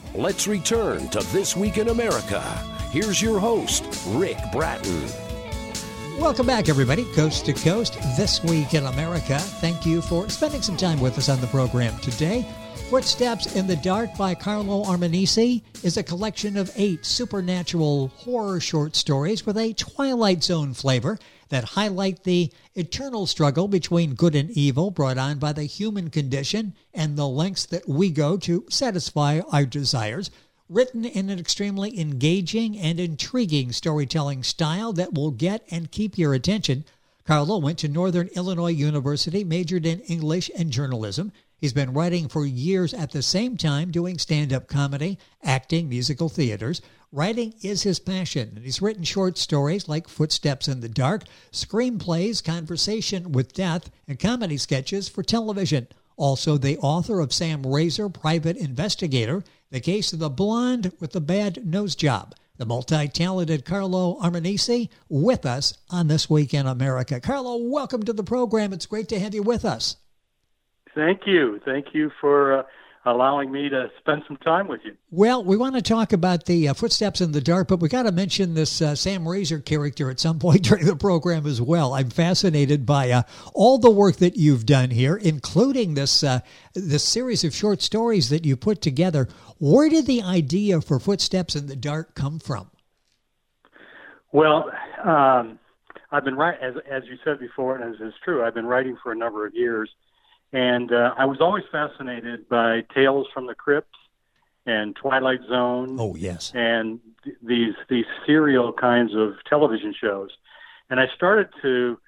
Let's return to This Week in America. Here's your host, Rick Bratton. Welcome back, everybody, coast to coast, This Week in America. Thank you for spending some time with us on the program today. Footsteps in the Dark by Carlo Armanisi is a collection of 8 supernatural horror short stories with a Twilight Zone flavor that highlight the eternal struggle between good and evil brought on by the human condition and the lengths that we go to satisfy our desires. Written in an extremely engaging and intriguing storytelling style that will get and keep your attention. Carlo went to Northern Illinois University, majored in English and journalism. He's been writing for years at the same time, doing stand-up comedy, acting, musical theaters. Writing is his passion, and he's written short stories like Footsteps in the Dark, screenplays, Conversation with Death, and comedy sketches for television. Also the author of Sam Razor, Private Investigator, The Case of the Blonde with the Bad Nose Job. The multi-talented Carlo Armanisi with us on This Week in America. Carlo, welcome to the program. It's great to have you with us. Thank you. Thank you for allowing me to spend some time with you. Well, we want to talk about the Footsteps in the Dark, but we got to mention this Sam Razor character at some point during the program as well. I'm fascinated by all the work that you've done here, including this series of short stories that you put together. Where did the idea for Footsteps in the Dark come from? Well, I've been writing, as you said before, and as is true, I've been writing for a number of years. And I was always fascinated by Tales from the Crypt and Twilight Zone. Oh, yes. And these serial kinds of television shows. And I started to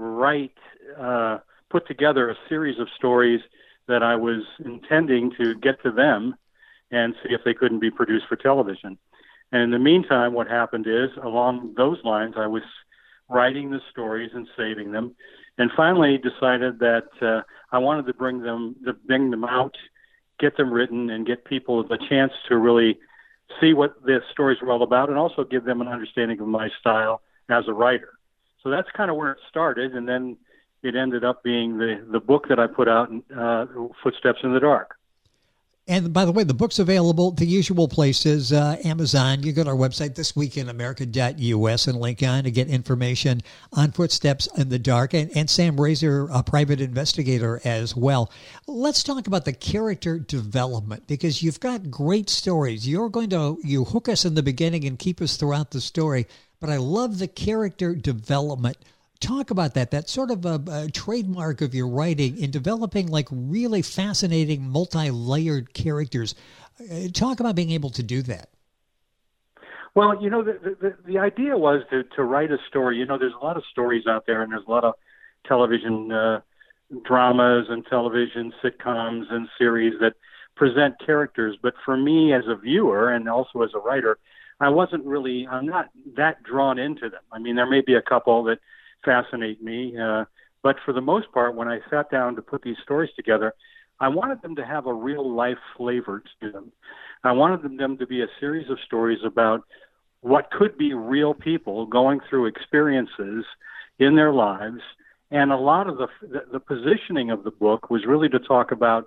put together a series of stories that I was intending to get to them and see if they couldn't be produced for television. And in the meantime, what happened is, along those lines, I was writing the stories and saving them, and finally decided that I wanted to bring them out, get them written, and get people the chance to really see what the stories were all about, and also give them an understanding of my style as a writer. So that's kind of where it started, and then it ended up being the book that I put out, Footsteps in the Dark. And by the way, the book's available the usual places, Amazon. You go to our website, thisweekinamerica.us, and link on to get information on Footsteps in the Dark, and Sam Razor, a Private Investigator as well. Let's talk about the character development, because you've got great stories. You hook us in the beginning and keep us throughout the story, but I love the character development. Talk about that. That's sort of a trademark of your writing in developing like really fascinating, multi-layered characters. Talk about being able to do that. Well, the idea was to write a story. There's a lot of stories out there, and there's a lot of television dramas and television sitcoms and series that present characters. But for me as a viewer and also as a writer, I'm not that drawn into them. I mean, there may be a couple that fascinate me, but for the most part, when I sat down to put these stories together, I wanted them to have a real life flavor to them. I wanted them to be a series of stories about what could be real people going through experiences in their lives, and a lot of the positioning of the book was really to talk about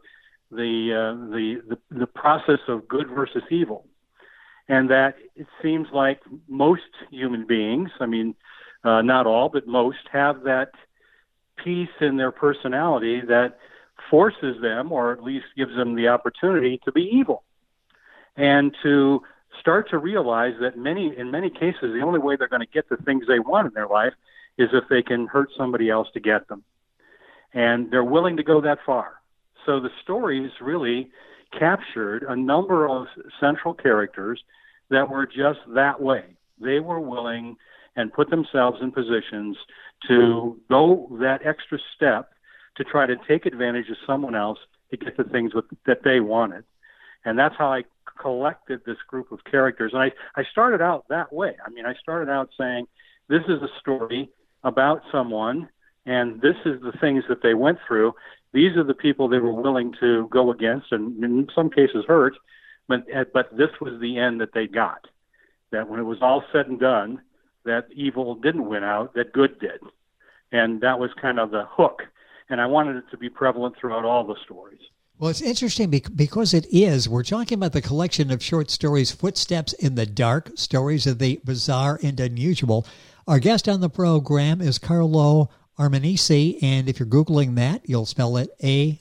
the process of good versus evil, and that it seems like most human beings, I mean, not all, but most, have that piece in their personality that forces them, or at least gives them the opportunity to be evil, and to start to realize that in many cases, the only way they're going to get the things they want in their life is if they can hurt somebody else to get them. And they're willing to go that far. So the stories really captured a number of central characters that were just that way. They were willing and put themselves in positions to go that extra step to try to take advantage of someone else to get the things that they wanted. And that's how I collected this group of characters. And I started out that way. I mean, I started out saying, this is a story about someone, and this is the things that they went through. These are the people they were willing to go against, and in some cases hurt, but this was the end that they got. That when it was all said and done, that evil didn't win out, that good did. And that was kind of the hook. And I wanted it to be prevalent throughout all the stories. Well, it's interesting because it is. We're talking about the collection of short stories, Footsteps in the Dark, Stories of the Bizarre and Unusual. Our guest on the program is Carlo Armenisi, and if you're Googling that, you'll spell it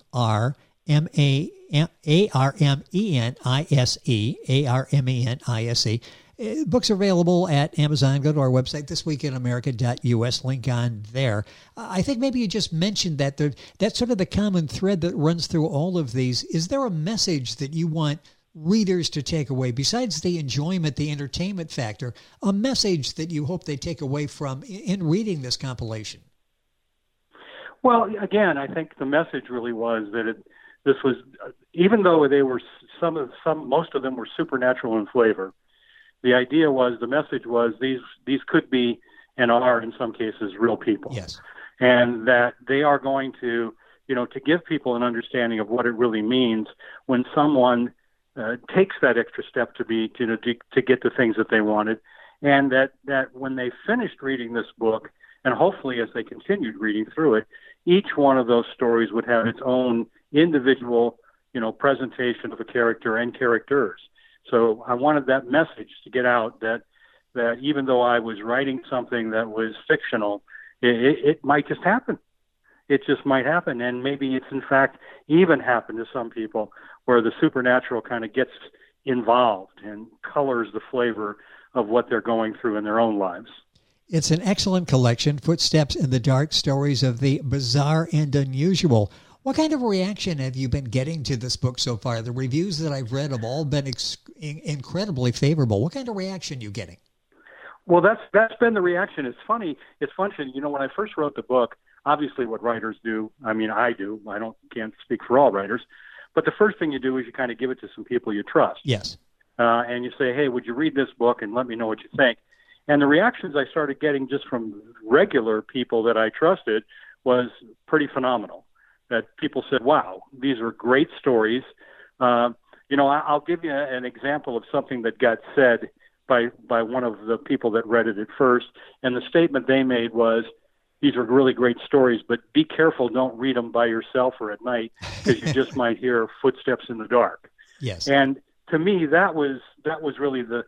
Armenise. Books are available at Amazon. Go to our website, thisweekinamerica.us, link on there. I think maybe you just mentioned that that's sort of the common thread that runs through all of these. Is there a message that you want readers to take away, besides the enjoyment, the entertainment factor, a message that you hope they take away from in reading this compilation? Well, again, I think the message really was that this was, even though they were most of them were supernatural in flavor, the idea was, the message was, these could be and are in some cases real people. Yes. And that they are going to, to give people an understanding of what it really means when someone takes that extra step to get the things that they wanted, and that when they finished reading this book, and hopefully as they continued reading through it, each one of those stories would have its own individual, presentation of a character and characters. So I wanted that message to get out that even though I was writing something that was fictional, it might just happen. It just might happen. And maybe it's in fact even happened to some people where the supernatural kind of gets involved and colors the flavor of what they're going through in their own lives. It's an excellent collection, Footsteps in the Dark, Stories of the Bizarre and Unusual. What kind of reaction have you been getting to this book so far? The reviews that I've read have all been incredibly favorable. What kind of reaction are you getting? Well, that's been the reaction. It's funny. When I first wrote the book, obviously what writers do, I do. Can't speak for all writers. But the first thing you do is you kind of give it to some people you trust. Yes. And you say, hey, would you read this book and let me know what you think? And the reactions I started getting just from regular people that I trusted was pretty phenomenal. That people said, wow, these are great stories. I'll give you an example of something that got said by one of the people that read it at first. And the statement they made was, these are really great stories, but be careful, don't read them by yourself or at night, because you just might hear footsteps in the dark. Yes. And to me, that was really the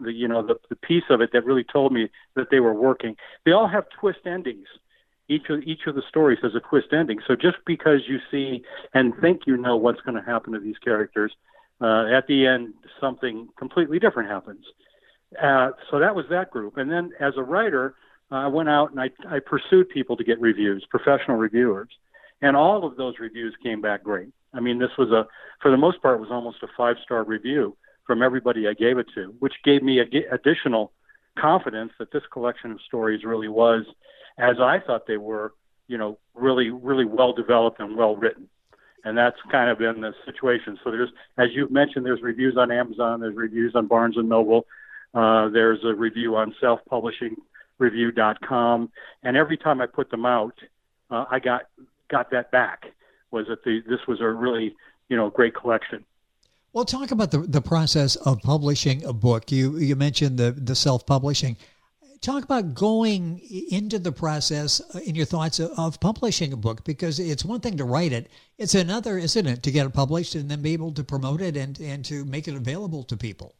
piece of it that really told me that they were working. They all have twist endings. Each of the stories has a twist ending. So just because you see and think you know what's going to happen to these characters, at the end something completely different happens. So that was that group. And then as a writer, I went out and I pursued people to get reviews, professional reviewers, and all of those reviews came back great. This was for the most part, was almost a 5-star review from everybody I gave it to, which gave me additional confidence that this collection of stories really was, as I thought they were, really, really well developed and well written. And that's kind of been the situation. So there's, as you've mentioned, there's reviews on Amazon, there's reviews on Barnes & Noble, there's a review on selfpublishingreview.com. And every time I put them out, I got that back, was that this was a really, great collection. Well, talk about the process of publishing a book. You mentioned the self-publishing. Talk about going into the process in your thoughts of publishing a book, because it's one thing to write it. It's another, isn't it, to get it published and then be able to promote it and to make it available to people.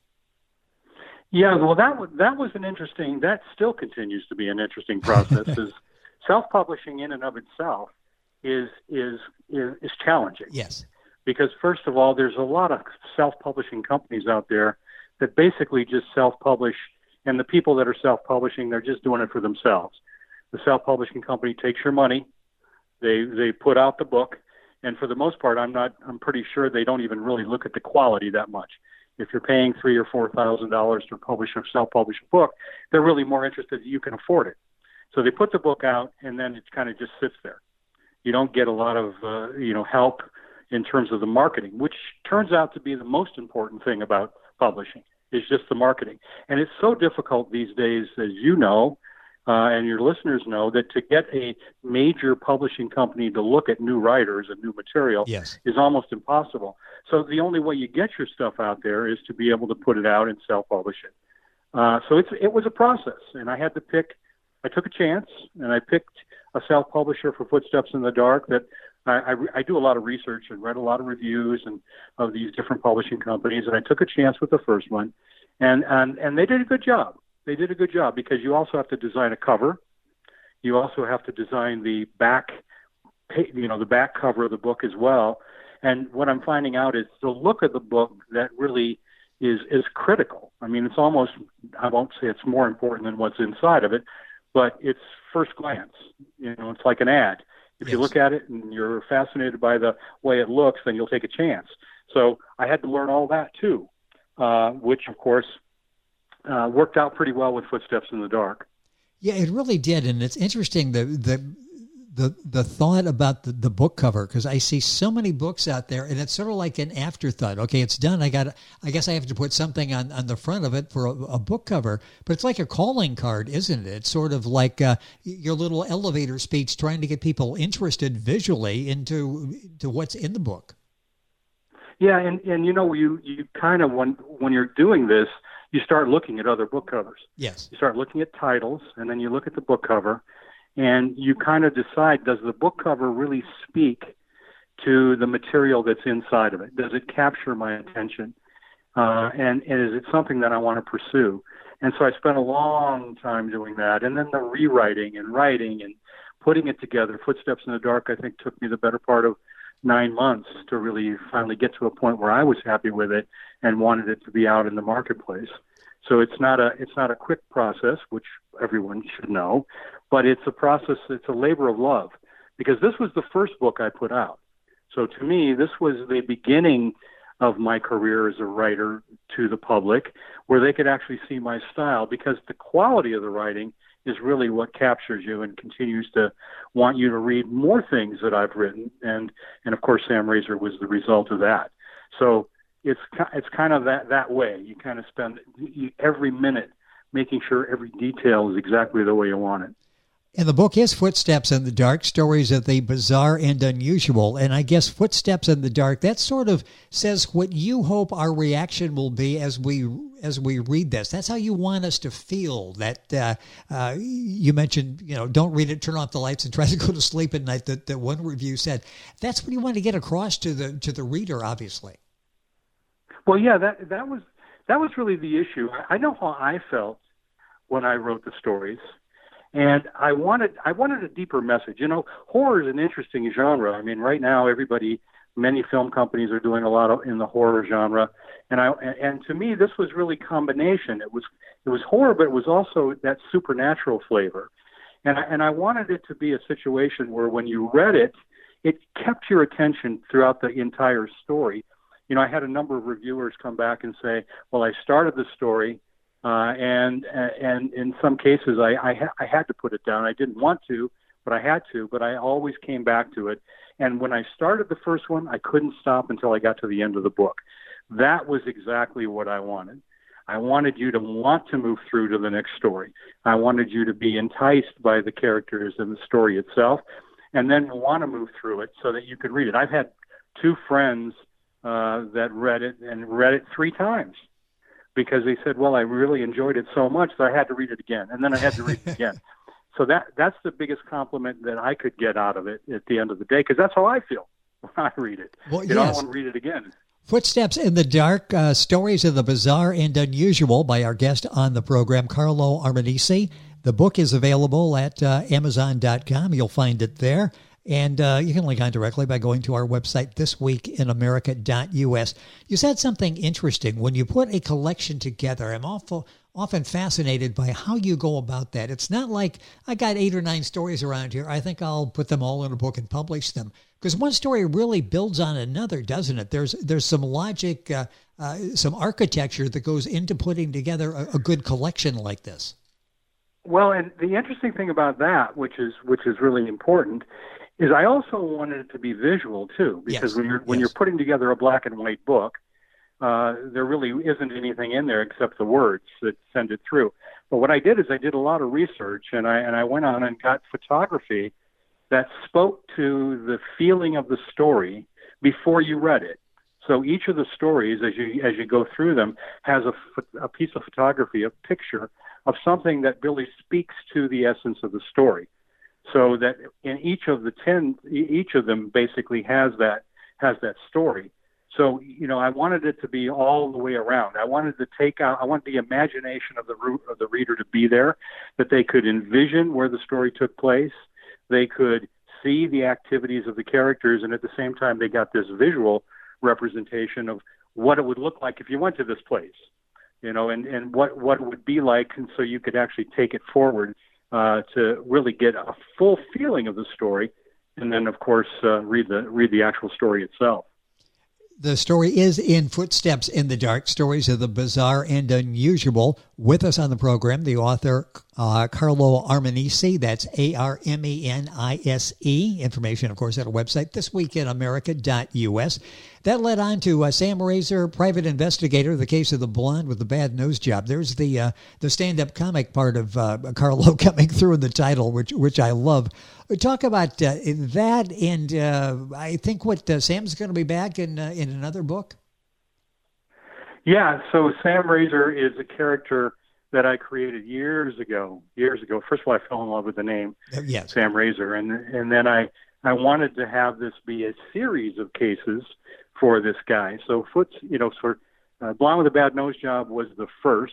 Yeah, well, that was an interesting, that still continues to be an interesting process. Is self-publishing in and of itself is challenging. Yes. Because first of all, there's a lot of self-publishing companies out there that basically just self-publish. And the people that are self-publishing, they're just doing it for themselves. The self-publishing company takes your money, they put out the book, and for the most part, I'm pretty sure they don't even really look at the quality that much. If you're paying $3,000 or $4,000 to self-publish a book, they're really more interested that you can afford it. So they put the book out, and then it kind of just sits there. You don't get a lot of help in terms of the marketing, which turns out to be the most important thing about publishing. Is just the marketing. And it's so difficult these days, as you know, and your listeners know, that to get a major publishing company to look at new writers and new material Yes. is almost impossible. So the only way you get your stuff out there is to be able to put it out and self-publish it. So it was a process, and I had to I took a chance, and I picked a self-publisher for Footsteps in the Dark that I do a lot of research and read a lot of reviews and of these different publishing companies, and I took a chance with the first one, and they did a good job. They did a good job because you also have to design a cover. You also have to design the back, the back cover of the book as well. And what I'm finding out is the look of the book that really is critical. I mean, it's almost, I won't say it's more important than what's inside of it, but it's first glance. It's like an ad. If you look at it and you're fascinated by the way it looks, then you'll take a chance. So I had to learn all that too, which of course worked out pretty well with Footsteps in the Dark. Yeah, it really did, and it's interesting the thought about the book cover, because I see so many books out there, and it's sort of like an afterthought. Okay, it's done. I guess I have to put something on the front of it for a book cover, but it's like a calling card, isn't it? It's sort of like your little elevator speech, trying to get people interested visually into what's in the book. Yeah, and you kind of when you're doing this, you start looking at other book covers. Yes, you start looking at titles, and then you look at the book cover. And you kind of decide, does the book cover really speak to the material that's inside of it? Does it capture my attention? And is it something that I want to pursue? And so I spent a long time doing that. And then the rewriting and writing and putting it together. Footsteps in the Dark, I think, took me the better part of 9 months to really finally get to a point where I was happy with it and wanted it to be out in the marketplace. So it's not a quick process, which everyone should know, but it's a process. It's a labor of love, because this was the first book I put out. So to me, this was the beginning of my career as a writer to the public, where they could actually see my style, because the quality of the writing is really what captures you and continues to want you to read more things that I've written. And of course, Sam Razor was the result of that. So it's kind of that way. You kind of spend every minute making sure every detail is exactly the way you want it. And the book is Footsteps in the Dark, Stories of the Bizarre and Unusual. And I guess Footsteps in the Dark, that sort of says what you hope our reaction will be as we read this. That's how you want us to feel. That you mentioned, don't read it, turn off the lights, and try to go to sleep at night. That one review said. That's what you want to get across to the reader, obviously. Well, yeah, that was really the issue. I know how I felt when I wrote the stories, and I wanted a deeper message. Horror is an interesting genre. I mean, right now, many film companies are doing a lot in the horror genre, and to me, this was really combination. It was horror, but it was also that supernatural flavor, and I wanted it to be a situation where when you read it, it kept your attention throughout the entire story. I had a number of reviewers come back and say, well, I started the story, and in some cases I had to put it down. I didn't want to, but I had to, but I always came back to it. And when I started the first one, I couldn't stop until I got to the end of the book. That was exactly what I wanted. I wanted you to want to move through to the next story. I wanted you to be enticed by the characters and the story itself, and then want to move through it so that you could read it. I've had two friends that read it 3 times, because they said, well, I really enjoyed it so much that I had to read it again, and then I had to read it again. So that's the biggest compliment that I could get out of it at the end of the day, because that's how I feel when I read it. Well, I don't want to read it again. Footsteps in the Dark, Stories of the Bizarre and Unusual, by our guest on the program, Carlo Armenisi. The book is available at Amazon.com. You'll find it there. And you can link on directly by going to our website, thisweekinamerica.us. You said something interesting. When you put a collection together, I'm often fascinated by how you go about that. It's not like, I got 8 or 9 stories around here, I think I'll put them all in a book and publish them. Because one story really builds on another, doesn't it? There's some logic, some architecture that goes into putting together a good collection like this. Well, and the interesting thing about that, which is really important, is I also wanted it to be visual too, because when you're putting together a black and white book, there really isn't anything in there except the words that send it through. But what I did is I did a lot of research, and I went on and got photography that spoke to the feeling of the story before you read it. So each of the stories, as you go through them, has a piece of photography, a picture of something that really speaks to the essence of the story. so that in each of the 10, each of them basically has that story. So, I wanted it to be all the way around. I wanted the imagination of the reader to be there, that they could envision where the story took place. They could see the activities of the characters, and at the same time, they got this visual representation of what it would look like if you went to this place, and what it would be like, and so you could actually take it forward to really get a full feeling of the story, and then, of course, read the actual story itself. The story is in Footsteps in the Dark, Stories of the Bizarre and Unusual. With us on the program, the author, Carlo Armenisi. That's Armenise. Information, of course, at our website, thisweekinamerica.us. That led on to Sam Razor, Private Investigator, the case of the blonde with the bad nose job. There's the stand-up comic part of Carlo coming through in the title, which I love. Talk about that, and I think Sam's going to be back in another book. Yeah, so Sam Razor is a character that I created years ago. First of all, I fell in love with the name, yes. Sam Razor, and then I wanted to have this be a series of cases for this guy. So Blonde with a Bad Nose Job is the first,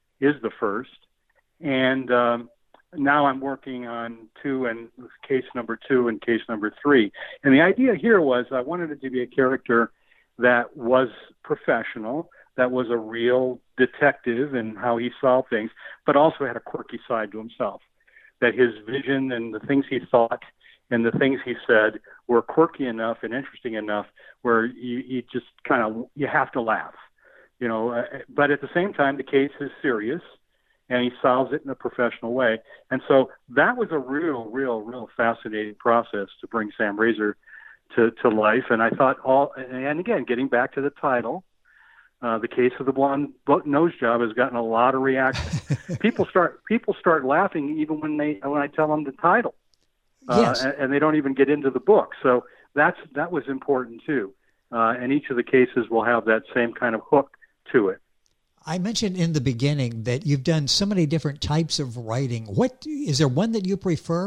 and now I'm working on case number 2 and case number 3. And the idea here was I wanted it to be a character that was professional, that was a real detective in how he solved things, but also had a quirky side to himself, that his vision and the things he thought and the things he said were quirky enough and interesting enough where you just you have to laugh, but at the same time, the case is serious, and he solves it in a professional way. And so that was a real fascinating process to bring Sam Razor to life. And I thought and again, getting back to the title, the case of the blonde nose job has gotten a lot of reaction. People start laughing even when I tell them the title, yes. and they don't even get into the book. So that was important too. And each of the cases will have that same kind of hook to it. I mentioned in the beginning that you've done so many different types of writing. Is there one that you prefer?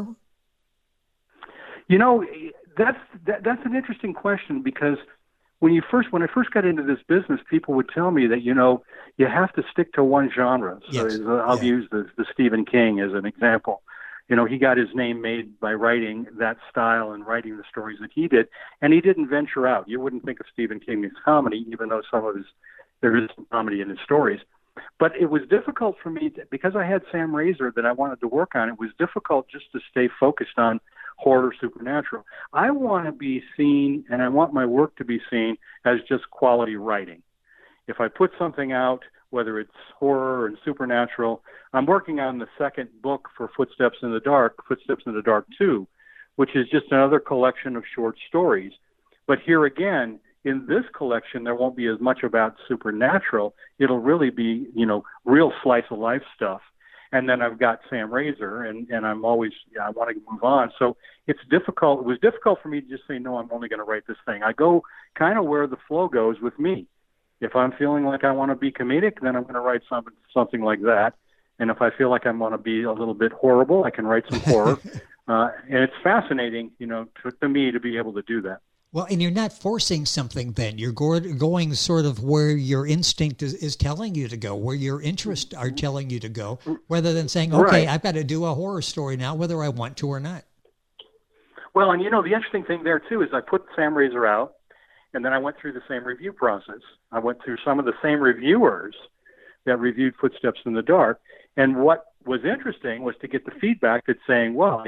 That's an interesting question, because when I first got into this business, people would tell me that, you have to stick to one genre. So yes. I'll use the Stephen King as an example. He got his name made by writing that style and writing the stories that he did, and he didn't venture out. You wouldn't think of Stephen King as comedy, even though there is some comedy in his stories. But it was difficult for me, because I had Sam Razor that I wanted to work on, it was difficult just to stay focused on horror, supernatural. I want to be seen, and I want my work to be seen as just quality writing. If I put something out, whether it's horror and supernatural, I'm working on the second book for Footsteps in the Dark 2, which is just another collection of short stories. But here again, in this collection, there won't be as much about supernatural. It'll really be, real slice of life stuff. And then I've got Sam Razor, and I'm always, I want to move on. So it's difficult. It was difficult for me to just say, no, I'm only going to write this thing. I go kind of where the flow goes with me. If I'm feeling like I want to be comedic, then I'm going to write something like that. And if I feel like I want to be a little bit horrible, I can write some horror. And it's fascinating, to me to be able to do that. Well, and you're not forcing something then. You're going sort of where your instinct is telling you to go, where your interests are telling you to go, rather than saying, okay, right, I've got to do a horror story now, whether I want to or not. Well, and the interesting thing there, too, is I put Sam Razor out, and then I went through the same review process. I went through some of the same reviewers that reviewed Footsteps in the Dark, and what was interesting was to get the feedback that's saying, wow,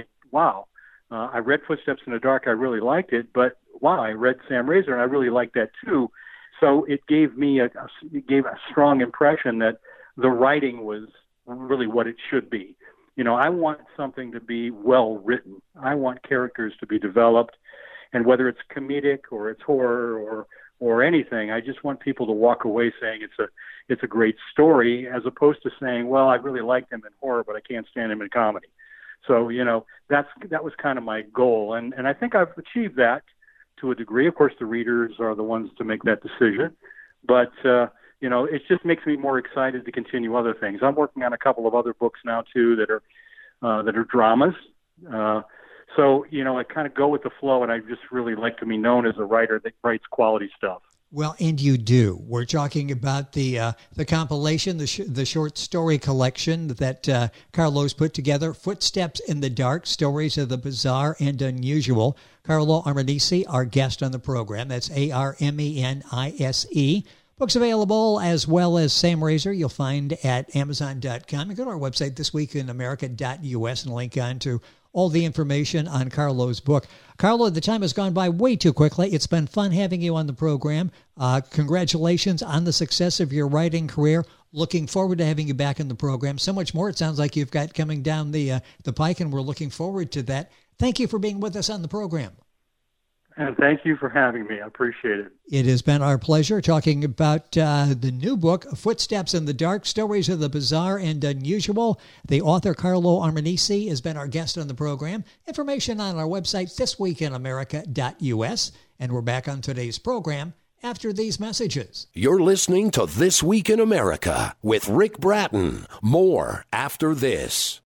I read Footsteps in the Dark, I really liked it, but wow, I read Sam Razor, and I really liked that too. So it gave me a strong impression that the writing was really what it should be. I want something to be well written. I want characters to be developed, and whether it's comedic or it's horror or anything, I just want people to walk away saying it's a great story, as opposed to saying, well, I really liked him in horror, but I can't stand him in comedy. So, that was kind of my goal. And I think I've achieved that to a degree. Of course, the readers are the ones to make that decision. But, it just makes me more excited to continue other things. I'm working on a couple of other books now, too, that are dramas. So, I kind of go with the flow, and I just really like to be known as a writer that writes quality stuff. Well, and you do. We're talking about the compilation, the short story collection that Carlo's put together, Footsteps in the Dark, Stories of the Bizarre and Unusual. Carlo Armanise, our guest on the program. That's Armenise. Books available as well as Sam Razor you'll find at Amazon.com. You go to our website, thisweekinamerica.us, and link on to all the information on Carlo's book. Carlo, the time has gone by way too quickly. It's been fun having you on the program. Congratulations on the success of your writing career. Looking forward to having you back in the program. So much more it sounds like you've got coming down the pike, and we're looking forward to that. Thank you for being with us on the program. And thank you for having me. I appreciate it. It has been our pleasure talking about the new book, Footsteps in the Dark, Stories of the Bizarre and Unusual. The author, Carlo Armanise, has been our guest on the program. Information on our website, thisweekinamerica.us. And we're back on today's program after these messages. You're listening to This Week in America with Rick Bratton. More after this.